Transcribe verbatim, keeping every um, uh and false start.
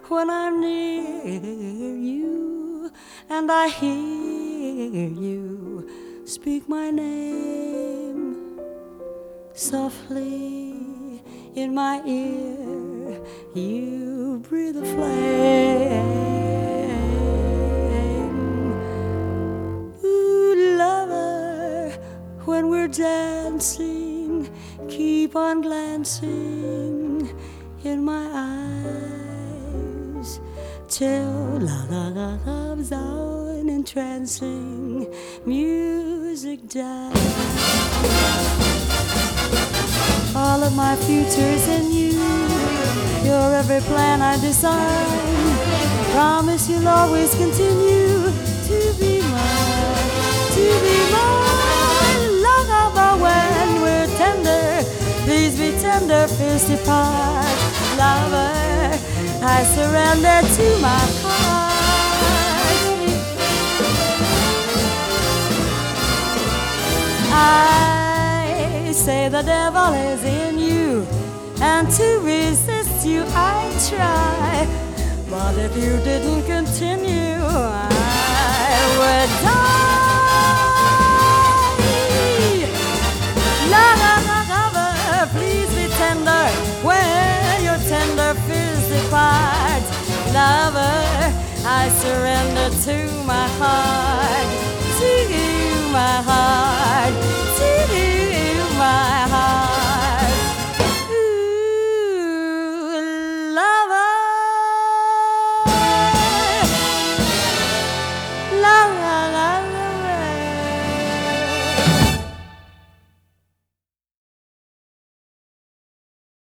when I'm near you, and I hear you speak my name softly in my ear. You breathe a flame. Ooh, lover, when we're dancing, keep on glancing in my eyes till love's on entrancing music dies. All of my future's in you. You're every plan I design. Promise you'll always continue to be mine, to be mine. Lover, when we're tender, please be tender, fierce depart. Lover, I surrender to my heart. I say the devil is in you, and to resist you I try. But if you didn't continue, I would die. Lover, please be tender when your tender fears depart. Lover, I surrender to my heart.